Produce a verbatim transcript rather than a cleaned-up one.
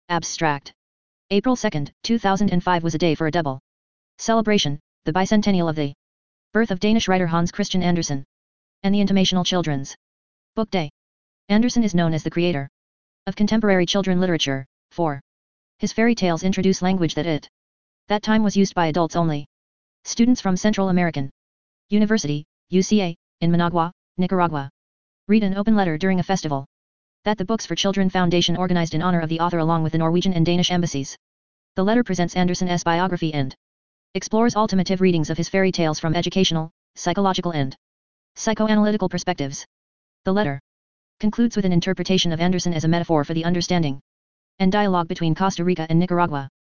Abstract. April second, two thousand five was a day for a double celebration, the bicentennial of the birth of Danish writer Hans Christian Andersen, and the Intimational Children's Book Day. Andersen is known as the creator of contemporary children literature, for his fairy tales introduce language that at that time was used by adults only. Students from Central American University, U C A, in Managua, Nicaragua, read an open letter during a festival that the Books for Children Foundation organized in honor of the author along with the Norwegian and Danish embassies. The letter presents Andersen's biography and explores alternative readings of his fairy tales from educational, psychological and psychoanalytical perspectives. The letter concludes with an interpretation of Andersen as a metaphor for the understanding and dialogue between Costa Rica and Nicaragua.